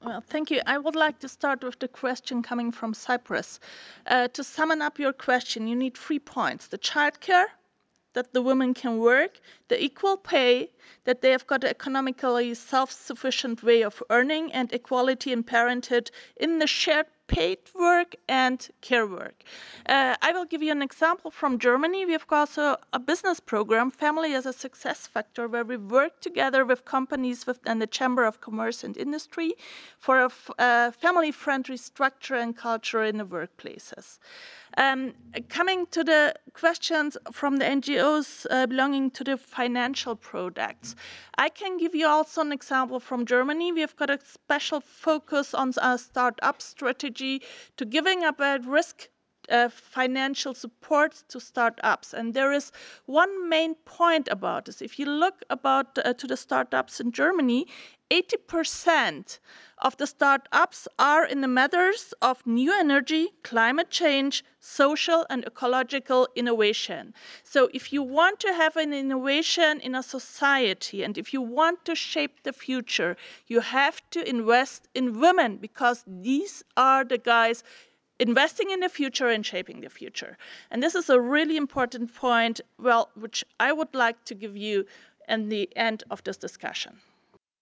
Well, thank you. I would like to start with the question coming from Cyprus. To sum up your question, you need 3 points: the childcare, that the women can work, the equal pay, that they have got an economically self-sufficient way of earning, and equality in parenthood in the shared paid work and care work. I will give you an example from Germany. We have also a business program, Family as a Success Factor, where we work together with companies and the Chamber of Commerce and Industry for a family-friendly structure and culture in the workplaces. Coming to the questions from the NGOs belonging to the financial products, I can give you also an example from Germany. We have got a special focus on a startup strategy to giving up at risk financial support to startups. And there is one main point about this. If you look about to the startups in Germany, 80% of the startups are in the matters of new energy, climate change, social and ecological innovation. So if you want to have an innovation in a society and if you want to shape the future, you have to invest in women, because these are the guys investing in the future and shaping the future. And this is a really important point, well, which I would like to give you in the end of this discussion.